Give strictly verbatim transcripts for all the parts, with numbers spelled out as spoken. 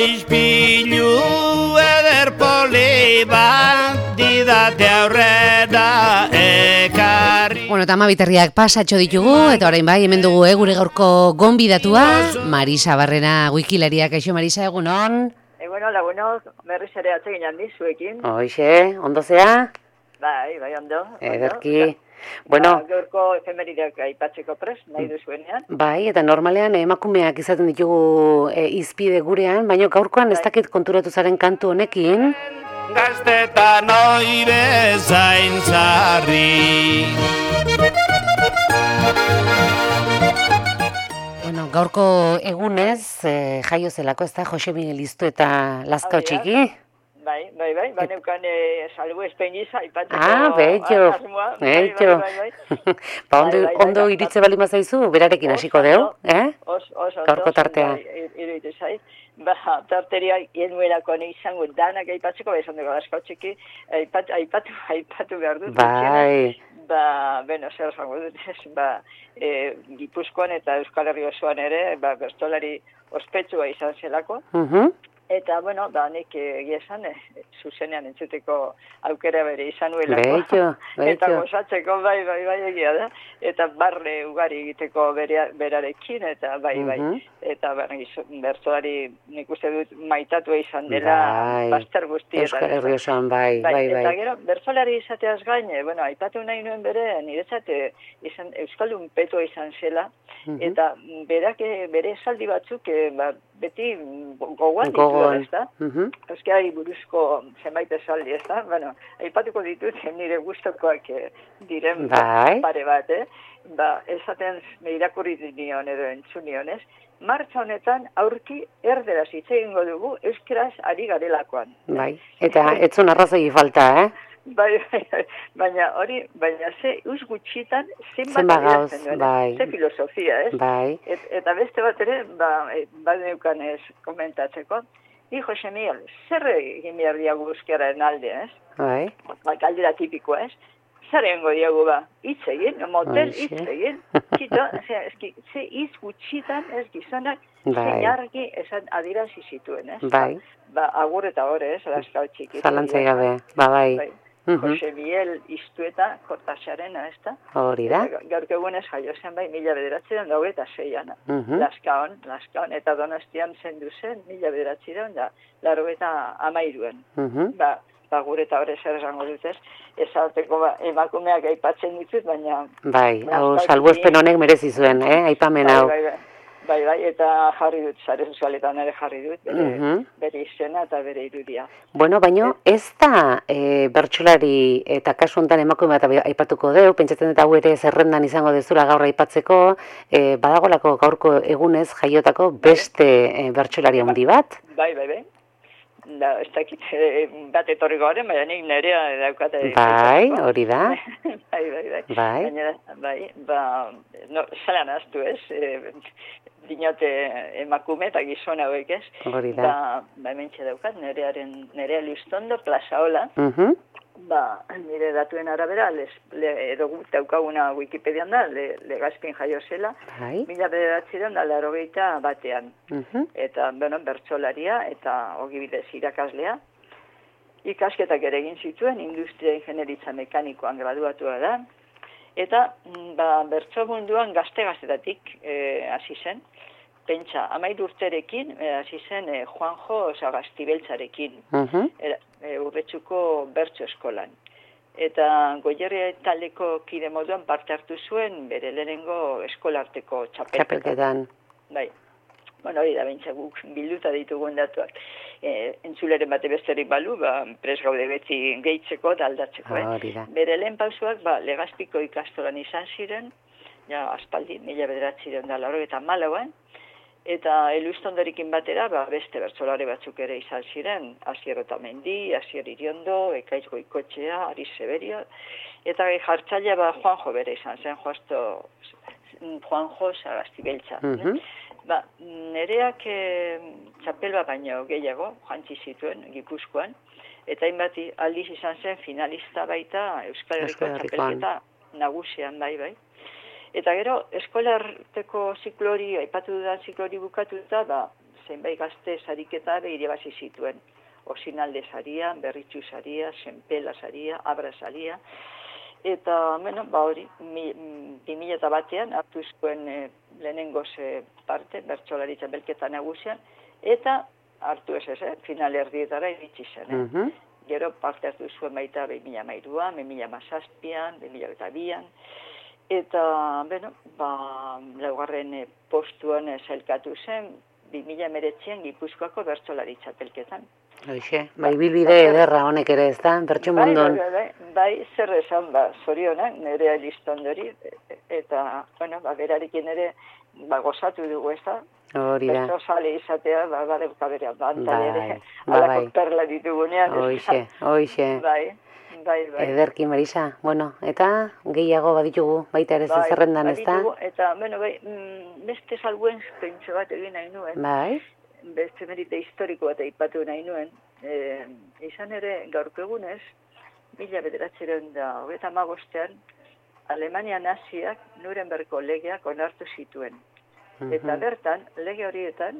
ispilu eder poli bat didate aurrera ekarri. Bueno, eta amabiterriak pasatxo ditugu, eta orain bai, hemen dugu, eh, gure gaurko gonbidatua, Marisa Barrena, wikilariak. Eixo, Marisa, egunon? Egunon, lagunok, berriz ere atzegin handi zuekin. Hoxe, ondo zea? Bai, bai, ondo. Ederki. Bueno, ba, gaurko efemerideak aipatzeko prest, nahi duzuenean. Bai, eta normalean emakumeak izaten ditugu e, izpide gurean, baina gaurkoan ez dakit konturatu zaren kantu honekin. Gaztetan oi bezain zarri. Bueno, gaurko egunez, eh, jaio zelako, ez da, Jose Miguel Iztu eta Lazkao txiki? Bai, bai, bai, baneukan e, salbu espeiniza aipatzeko. Ah, bello, bello. Ba, ondo, ondo iritze bali mazaizu, berarekin hasiko deu, eh? Oso, oso, gaurko tartea. Iruditu zait. Ba, tarteria genuelako ne izango danak aipatzeko, ba, esan dugu Lazkao txiki, aipatu, aipatu, aipatu behar dut. Bai. Ba, bueno, zer zango dut, ba, e, Gipuzkoan eta Euskal Herri osoan ere, ba, bertsolari ospetsua izan zelako. Uh-huh. Eta, bueno, da, nik egia esan, e, zuzenean entzuteko aukera bere izan nuelako. Beito, beito. Eta gozatzeko, bai, bai, bai, egia da. Eta barre ugari egiteko bere, berarekin, eta bai, bai. Uh-huh. Eta bertsolari nik uste dut maitatua izan dela, bai. Baster guztietan. Euskal Herri osoan, bai, bai, bai. Eta gero, bertsolari izateaz gain, bueno, aipatu nahi nuen bere, niretzat izan, Euskaldun petua izan zela, uh-huh. Eta berak, bere esaldi batzuk, ba, beti gogoan ditu, ez da? Uh-huh. Euskari buruzko zenbait esaldi, ez da? Bueno, aipatuko ditut nire gustokoak diren bai. Pare bat, eh? Ba, esaten irakurri nion edo entzunionez, martxa honetan aurki erderaz hitz egingo dugu euskaraz ari garelakoan. Bai, eta etzun arrazoi falta, eh? Bai, bai, bai, baina hori, baina ze uz gutxitan zenbat gauz, bai. Ze filosofia, ez? Bai. Et, eta beste bat ere, ba, bat neukan ez komentatzeko, ni Jose Miguel, zer egin behar diagu euskararen alde, ez? Bai. Ba, galdera tipikoa, ez? Zer egingo diagu ba, hitz egin, motel hitz egin, txito, ze, ze hitz gutxitan ez gizonak, bai. Zein argi esan adirazi zituen, ez? Bai. Ba, agur eta gore, ez? Lazkao txiki. Zalantzai gabe, ba, bai. Bai. Jose Miguel Iztueta Kortasarena, ez da? Hori da. Gaurko egunez jaio zen bai, mila bederatzireun dago eta zeian. Uh-huh. Lazkaon, Lazkaon, eta Donostian zendu zen, mila bederatzireun da, laro eta amairuen. Uh-huh. Ba, ba, gure eta hori zer esango dut ez, esateko ba, emakumeak aipatzen ditut, baina... Bai, hau salbuespen honek merezi zuen, eh, aipamen hau. Bai, bai, bai. Bai, bai, eta jarri dut, sare sozialetan ere jarri dut, bere, uh-huh. bere izena eta bere irudia. Bueno, baino, ez da e, bertsolari eta kasu honetan emakume bat aipatuko deu, pentsatzen dut hau ere zerrendan izango dezula gaur aipatzeko, e, badagolako gaurko egunez jaiotako beste e, bertsolari handi bat? Bai, bai, bai. Da, ez dakit bat etorri garen, baina nik nerea daukate. Bai, hori da. bai, bai, bai. Bai. Baina, bai, ba, no, zalan aztu ez, e, dinote emakume eta gizon hauek ez. Hori da. Ba, ba hementxe daukat, nerearen, nerea Listondo, Plazaola. Uh-huh. Ba, nire datuen arabera, les, le, edo daukaguna Wikipedian da, le, Legazpin jaio zela, bai. mila bederatzireun da larogeita batean. Uh-huh. Eta, bueno, bertsolaria eta ogibidez irakaslea. Ikasketak ere egin zituen, industria ingenieritza mekanikoan graduatua da. Eta, ba, bertso munduan gazte-gaztetatik eh, hasi zen. Pentsa, amairu urterekin, hasi zen eh, Juanjo Sagastibeltzarekin, uh-huh. e, e, urretxuko bertso eskolan. Eta Goierri taldeko kide moduan parte hartu zuen bere lehenengo eskolarteko txapelketan. Txapelketan. Bai. Bueno, hori da, bentsa guk bilduta ditugun datuak. E, entzuleren bate besterik balu, ba, pres gaude beti gehitzeko eta aldatzeko. Eh? Bere lehen pausuak, ba, Legazpiko ikastolan izan ziren, ja, aspaldi, mila bederatzireun da, lauro eta malauan, eta Elustondorikin batera, ba, beste bertsolari batzuk ere izan ziren, Asier Otamendi, Asier Iriondo, Ekaiz Goikotxea, Ari Severio, eta jartzailea ba, Juanjo bere izan zen, Juanjo, Juanjo Sagastibeltza. Uh-huh. Ba, nereak e, txapel bat baino gehiago, jantzi zituen, Gipuzkoan, eta hainbat aldiz izan zen finalista baita Euskal Herriko txapelketa nagusian bai bai. Eta gero, eskolarteko ziklori, aipatu dudan ziklori bukatuta, ba, zeinbait gazte sariketa irabazi zituen. Osinalde saria, Berritxu saria, Senpela saria, Abra saria, eta, bueno, ba hori, bi mila eta batean hartu zuen e, lehenengoz e, parte, bertsolaritza belketa nagusian, eta hartu ez ez, eh, final erdietara iritsi zen. Eh? Uh-huh. Gero parte hartu zuen baita bi mila hamairuan, bi mila hamazazpian, bi mila bederatzian, eta, bueno, ba, laugarren e, postuan e, sailkatu zen, bi mila hemeretzian Gipuzkoako bertsolaritza belketan. Hoxe, bai bilbide ederra honek ere, ez da, bertso mundon. Bai, bai, bai, bai, zer esan, ba, zorionak, nire eliztondori, eta, bueno, ba, berarekin ere, ba, gozatu dugu, ez da? Hori da. Bertso sale izatea, ba, ba, deuka bere, bantan ere, bai, alako bai. perla ditugunean. Hoxe, hoxe. Bai, bai, bai. Ederki, Marisa, bueno, eta gehiago baditugu, baita ere bai, zerrendan, ez da? Eta, bueno, bai, beste salbuen pentso bat egin nahi nuen. Bai. Beste merite historiko bat eipatu nahi nuen, e, izan ere gaurko egunez, mila bederatziehun eta hogeita hamabostean, Alemania naziak Nurembergko legeak onartu zituen. Uh-huh. Eta bertan, lege horietan,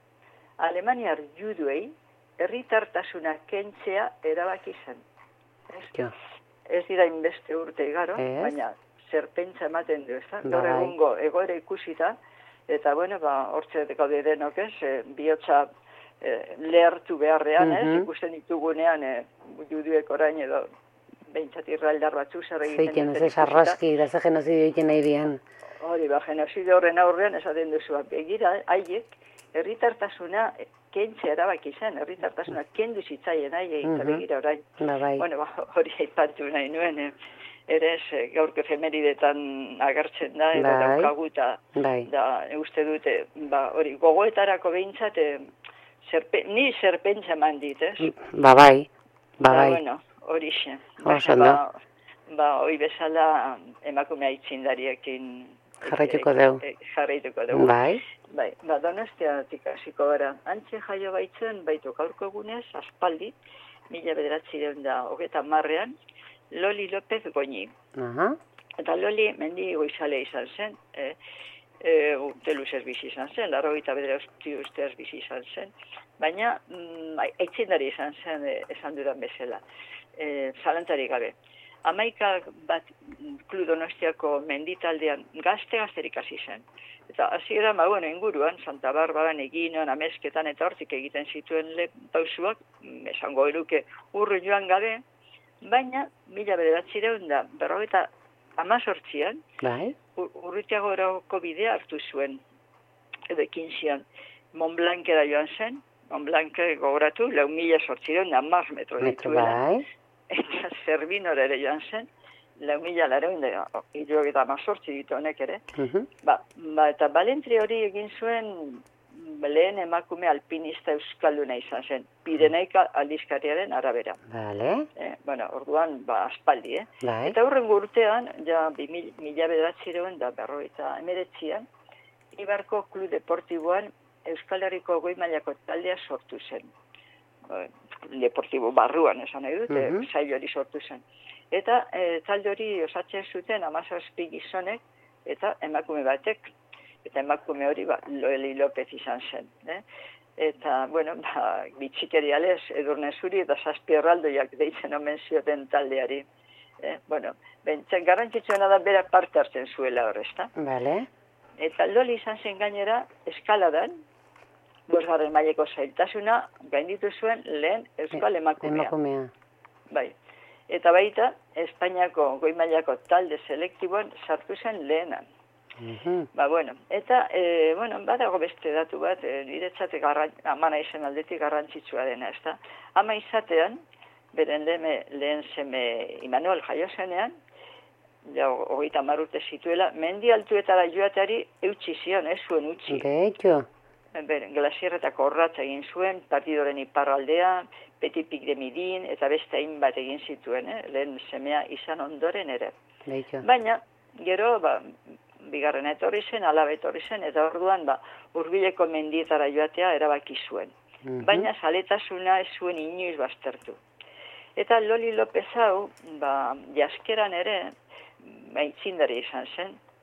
Alemaniar juduei herritartasuna kentzea erabaki zen. Ez, ja. Ez dira inbeste urte igaro, ez? Baina zer pentsa ematen du, ez da? Gaur egungo egoera ikusita, eta, bueno, ba, hortze gaude denok ez, e, bihotza e, lehertu beharrean, ez, uh-huh. ikusten ditugunean, e, juduek orain edo, behintzat irraldar batzu zer egiten. Zeiken ez ez arraski, da ze genozidio egiten nahi dian. Hori, ba, genozidio horren aurrean, esaten duzu, begira, haiek, herritartasuna kentzea erabaki zen, herritartasuna kendu zitzaien haiek, eta begira orain. Ba, bai. Bueno, ba, hori aipatu nahi nuen, eh. ere ez, gaurko efemeridetan agertzen da, edo bai. Daukagu, eta bai. Da, uste dute, ba, hori, gogoetarako behintzat, e, zerpe, ni zerpentsa eman dit, ez? Ba, bai, ba, bai. Da, bueno, hori xe. Ba, ba, ba, hori bezala emakumea itzindariekin jarraituko dugu. E, e, jarraituko dugu. Bai. Bai, ba, Donostiatik hasiko gara. Antxe jaio baitzen, baitu gaurko egunez, aspaldi, mila bederatziehun eta hogeita hamarrean, Loli López Goñi. Uh-huh. Eta Loli mendi goizale izan zen, e, e, urte luzez bizi izan zen, laro gita bedera usteaz bizi izan zen, baina mm, aitzindari izan zen, e, esan dudan bezala, e, zalantari gabe. Hamaika bat Klu Donostiako menditaldean gazte-gazterik hasi zen. Eta hasiera, ba, bueno, inguruan, Santa Barbaran, Eginon, Amezketan eta hortik egiten zituen le pausuak, esango eruke urru joan gabe, baina, mila bederatziehun da, berrogeita hamazortzian, bai. ur, urrutiago erako bidea hartu zuen, edo ekin zian, Montblancera joan zen, Montblanc gogoratu, lau mila sortziehun da, hamar metro dituela, bai. Eta Zerbinora ere joan zen, lau mila lareun da, hirurogeita hamazortzi ditu honek ere, uh-huh. ba, ba, eta Balentri hori egin zuen, lehen emakume alpinista euskalduna izan zen, Pireneika aldizkariaren arabera. Vale. Eh, bueno, orduan, ba, aspaldi, eh? Bai. Eta horren urtean, ja, bi mila bederatziehun da berrogeita hemeretzian, Ibarko Klub Deportiboan Euskal Herriko goi mailako taldea sortu zen. Eh, deportibo barruan, esan nahi dut, uh-huh. eh, sail hori sortu zen. Eta eh, talde hori osatzen zuten hamazazpi gizonek eta emakume batek, eta emakume hori, ba, Loli López izan zen. Eh? Eta, bueno, ba, bitxikerialez, Edurne Zuri eta Zazpi Erraldoiak deitzen omen zioten taldeari. Eh? Bueno, bentzen garrantzitsuena da bera parte hartzen zuela hor, ezta? Vale. Eta Loli izan zen gainera, eskaladan, bosgarren maileko zailtasuna, gainditu zuen lehen euskal emakumea. Emakumea. Bai. Eta baita, Espainiako goi mailako talde selektiboan sartu zen lehenan. Uh-huh. Ba, bueno, eta, e, bueno, badago beste datu bat, e, niretzate amana izen aldetik garrantzitsua dena, ez da? Ama izatean, beren leheme, lehen seme Immanuel jaio zenean, ja, hogeita hamar urte zituela, mendi altuetara joateari eutsi zion, ez zuen utzi. Gehiago. Beren, glasierretako horratza egin zuen, partidoren iparraldean, Petipik de Midin, eta beste hainbat egin zituen, eh? Lehen semea izan ondoren ere. Gehiago. Baina, gero, ba, bigarren etorri zen, alaba etorri zen, eta orduan, ba, hurbileko mendietara joatea erabaki zuen. Uh-huh. Baina zaletasuna ez zuen inoiz baztertu. Eta Loli López hau, ba, jaskeran ere, aitzindari izan zen,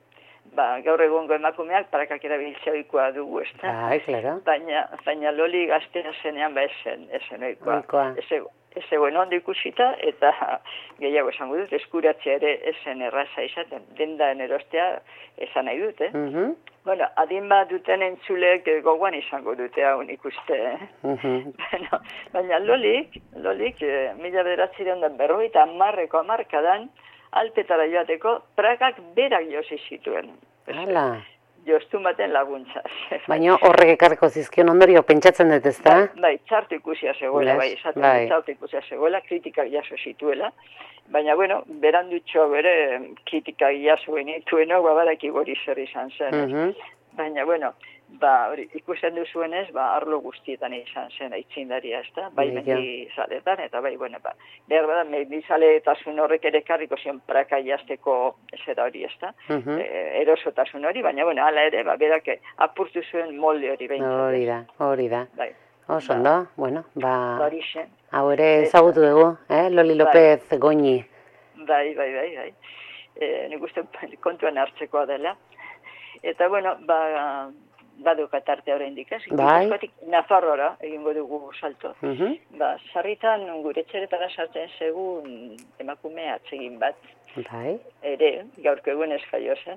ba, gaur egongo emakumeak prakak erabiltzea ohikoa dugu, ez da? Bai, klaro. Baina, baina loli gaztea zenean ba esen, esen ohikoa. Ohikoa. Ez egoen ondo ikusita, eta gehiago esango dut, eskuratzea ere esen erraza izaten, dendaen erostea esan nahi dut, eh? Mhm. Bueno, adin bat duten entzulek gogoan izango dute hau ikuste, eh? Mhm. Bueno, baina lolik, lolik, eh, mila bederatzireun da berrogeita hamarreko hamarkadan, Alpetara joateko, prakak berak josi zituen. Hala. Jostun baten laguntza. Baina horrek ekarriko zizkion ondorio pentsatzen dut, ez da? Bai, bai, txartu ikusia zegoela, bai, esaten bai. txartu ikusia zegoela, kritikak jaso zituela, baina, bueno, berandutxo bere kritikak jaso genitueno, babadak igori zer izan zen. Mm -hmm. Baina, bueno, ba, hori, ikusten duzuenez, ba, arlo guztietan izan zen aitzindaria, ez da? Bai, mendizaletan, eta bai, bueno, ba, behar bada, mendizaletasun horrek ere karriko zion praka jazteko zera hori, ez da? Mm -hmm. e, erosotasun hori, baina, bueno, ala ere, ba, berak apurtu zuen molde hori behintzen. Hori da, hori da. Bai. Oso, no? Bueno, ba, hori zen. Hau ere ezagutu dugu, eh? Loli López bai. Goñi. Bai, bai, bai, bai. E, nik uste kontuan hartzekoa dela. Eta, bueno, ba, baduka tarte oraindik, ez? Bai. Nafarroara egingo dugu salto. Uh -huh. Ba, sarritan gure etxeretara sartzen segun emakume atsegin bat. Bai. Ere, gaurko egunez jaio zen.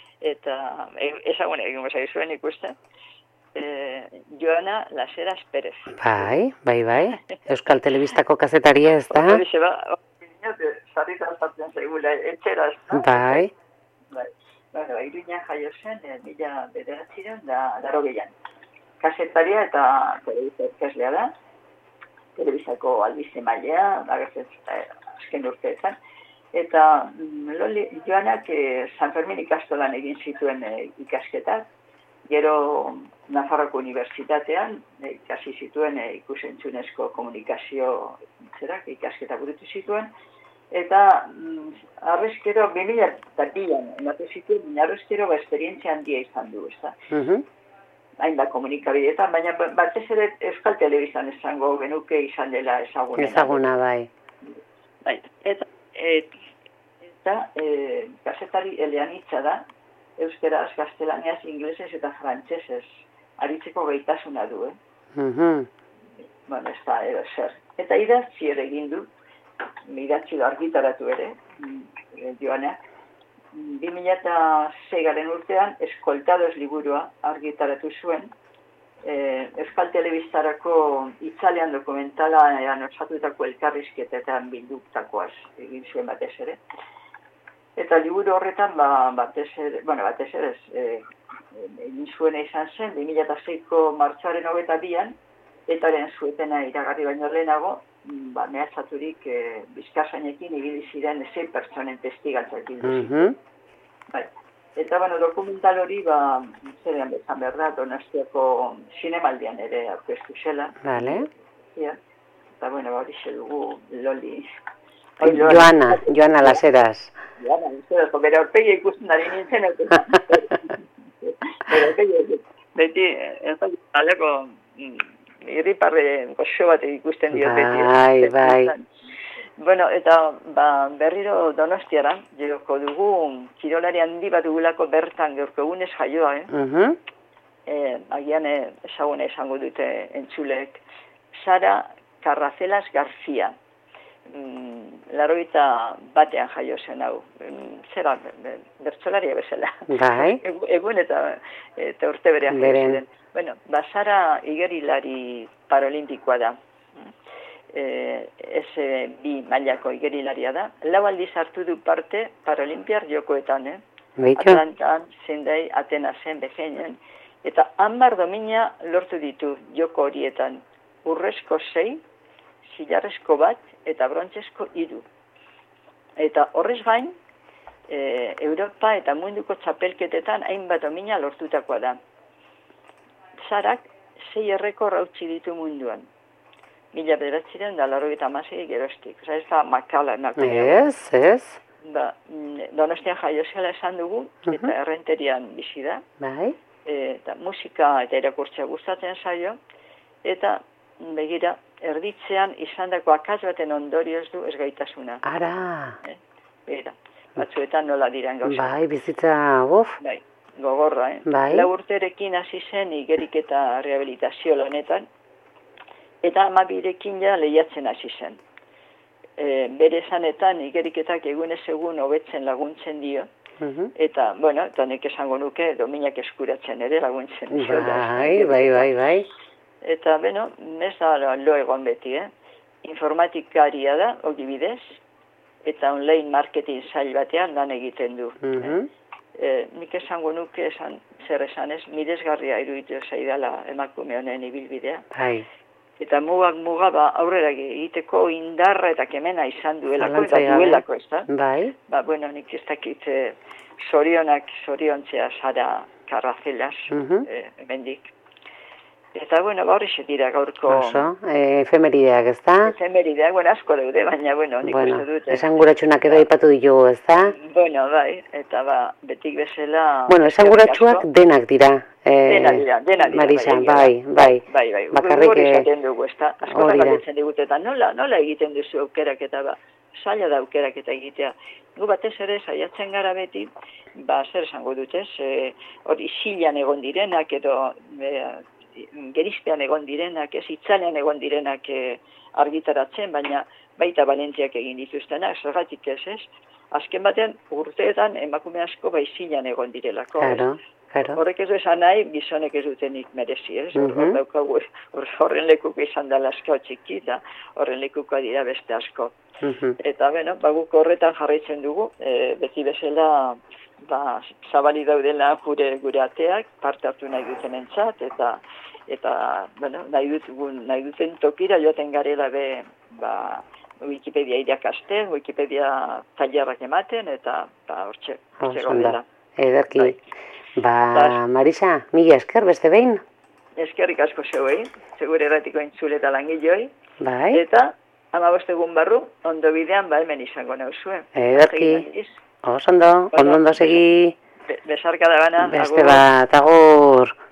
Eta ezagun egingo zaizuen ikusten. E, Joana Laseras Pérez. Bai, bai, bai. Euskal Telebistako kazetaria, ez da? Horixe ba, sarritan sartzen segula etxera, ez da? Bai. Bai. Bueno, Iruñan jaio zen, e, mila bederatzireun da daro gehian. Kasetaria eta telebista ezkeslea da. Telebistako albize mailea, agertzen azken urteetan. Eta Loli, Joanak e, San Fermin ikastolan egin zituen e, ikasketak. Gero Nafarroko Unibertsitatean e, ikasi zituen e, ikusentzunezko komunikazio zerak ikasketa burutu zituen. Eta mm, arrezkero, bi mila eta bian, emate zituen, baina arrezkero ba, esperientzia handia izan du, ez da? Uh -huh. Hain da komunikabideetan, baina batez ere Euskal Telebistan esango genuke izan dela ezaguna. Ezaguna, bai. Bai, eta, et, eta e, gazetari eleanitza da, euskeraz, gaztelaniaz, inglesez eta frantsesez aritzeko gaitasuna du, eh? Uh -huh. Bueno, ez da, edo zer. Eta idatzi ere egin du, idatzi argitaratu ere, Joanak. bi mila seigaren urtean, Eskoltados liburua argitaratu zuen, e, Euskal Telebistarako itzalean dokumentala osatutako elkarrizketetan bildutakoaz egin zuen batez ere. Eta liburu horretan, ba, batez ere, bueno, batez ere, e, egin zuena izan zen, bi mila seiko martxoaren hogeita bian, etaren zuetena iragarri baino lehenago, ba, mehatzaturik e, bizkarsainekin ibili ziren zei pertsonen testigatzak bildu uh -huh. Bai. Eta, bueno, dokumental hori, ba, zerean bezan berda, Donostiako zinemaldian ere aurkeztu zela. Vale. Ja. Eta, bueno, ba, hori dugu Loli. Joana, Joana Laseras. Joana Laseras, bere aurpegia ikusten ari nintzen. Bere aurpegia, beti, ez da, aleko... irriparre goxo bat ikusten dio beti. Bai, bai. Bueno, eta ba, berriro Donostiara, joko dugu, kirolari handi bat dugulako bertan gaurko egunez jaioa, eh? Uh -huh. e, agian ezaguna izango dute entzulek. Sara Carracelas García. Mm, Laroita batean jaio zen hau. Mm, zera, bertsolaria bezala. Bai. Egun eta, eta urte berean jaio ziren. Bueno, Basara igerilari paralimpikoa da. E, ez bi mailako igerilaria da. Lau aldiz hartu du parte paralimpiar jokoetan, eh? Atlantan, Sydney, Atenasen, Beheinen. Eta hamar domina lortu ditu joko horietan. Urrezko sei, zilarrezko bat eta brontzezko hiru. Eta horrez gain, e, Europa eta munduko txapelketetan hainbat domina lortutakoa da. Sarak sei errekor hautsi ditu munduan. Mila bederatziren da laurogeita hamasei geroztik. Osa ez da makala emakumea. Ez, ez. Ba, Donostian jaio zela esan dugu, uh-huh. eta errenterian bizi da. Bai. Eta musika eta irakurtzea gustatzen zaio. Eta begira, erditzean izandako akats baten ondorioz du ezgaitasuna. Ara. Eh? Begira. batzuetan nola diren gauza. Bai, bizitza, uf. Bai, gogorra, eh? Bai. Lau urterekin hasi zen igeriketa rehabilitazio lanetan, eta amabirekin ja lehiatzen hasi zen. E, bere esanetan igeriketak egunez egun hobetzen laguntzen dio, Uh-huh. eta, bueno, eta nik esango nuke dominak eskuratzen ere laguntzen dio. Bai, bai, bai, bai. Eta, bueno, ez da lo egon beti, eh? Informatikaria da, hori bidez, eta online marketing zail batean lan egiten du. Uh-huh. eh? E, nik esango nuke esan, zer esan ez, miresgarria iruditu zaidala emakume honen ibilbidea. Bai. Eta mugak muga ba, aurrera egiteko indarra eta kemena izan duelako, eta duelako, ez da? Bai. Ba, bueno, nik ez dakit eh, zorionak, zoriontzea Sara Carracelas, uh-huh. eh, emendik. Eta, bueno, ba, horri dira gaurko... Oso, e, efemerideak, ez da? Efemerideak, bueno, asko daude, baina, bueno, nik bueno, uste dute. Esanguratsunak edo aipatu ditugu, ez da? Bueno, bai, eta ba, betik bezala... Bueno, esanguratsuak denak dira. Eh, dena dira, dena dira. Marisa, bai, bai. Bai, bai, bakarrik... Hori esaten dugu, ez da? Askotan galdetzen digute, eta nola, nola egiten duzu aukerak eta ba, zaila da aukerak eta egitea. Gu batez ere, saiatzen gara beti, ba, zer esango dutez, hori e, isilan egon direnak edo... E, gerizpean egon direnak, ez itzalean egon direnak e, argitaratzen, baina baita valentziak egin dituztenak, zergatik ez ez. Azken batean urteetan emakume asko baizilan egon direlako. Claro, claro. Horrek ez du esan nahi, gizonek ez dutenik merezi, ez? Uh-huh. Hor daukagu, horren lekuko izan dela asko txiki, eta horren lekuko dira beste asko. Uh-huh. Eta, bueno, baguk horretan jarraitzen dugu, e, beti bezala, ba, zabali daudela gure gure ateak, parte hartu nahi duten entzat, eta, eta bueno, nahi, dut, nahi duten tokira joaten garela be, ba, Wikipedia irakasten, Wikipedia tailerrak ematen, eta ba, hortxe, hortxe gaudela. Ederki. Bai. Ba, Marisa, mila esker beste behin? Eskerrik asko zeuei, segure erratiko entzule eta langiloi. Bai. Eta, hamabost egun barru, ondo bidean ba hemen izango nauzue. Ederki. Oso ondo, ondo ondo segi. Besarka da gana. Beste bat, agur.